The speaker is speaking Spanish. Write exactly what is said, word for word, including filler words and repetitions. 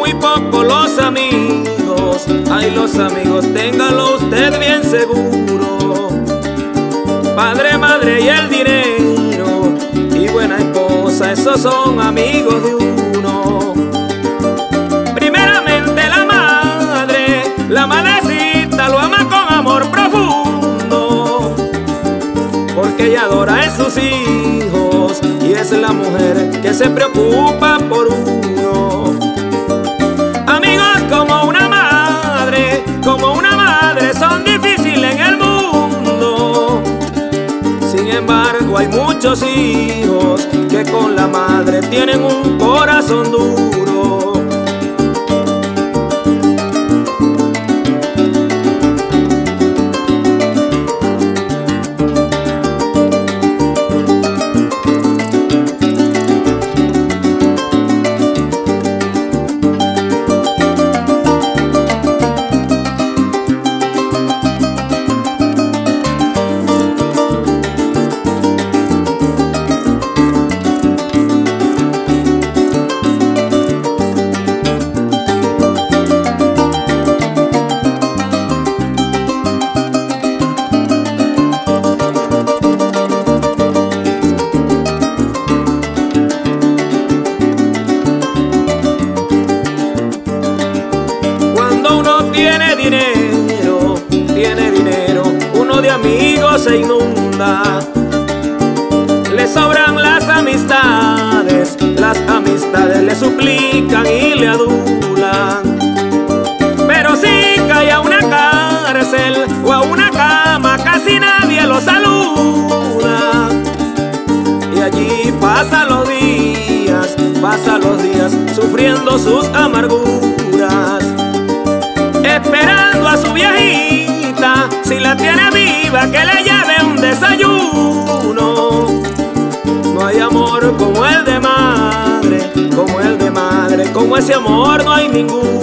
muy pocos los amigos. Ay, los amigos, téngalo usted bien seguro. Padre, madre y el dinero y buena esposa, esos son amigos de uno. Primeramente la madre, la madrecita lo ama con amor profundo, porque ella adora a sus hijos y es la mujer que se preocupa por uno. Amigos como una madre, como una madre son difíciles en el mundo. Sin embargo hay muchos hijos que con la madre tienen un corazón duro. Tiene dinero, tiene dinero, uno de amigos se inunda. Le sobran las amistades, las amistades le suplican y le adulan. Pero si cae a una cárcel o a una cama, casi nadie lo saluda. Y allí pasan los días, pasan los días, sufriendo sus amarguras, esperando a su viejita, si la tiene viva, que le lleve un desayuno. No hay amor como el de madre, como el de madre, como ese amor no hay ninguno.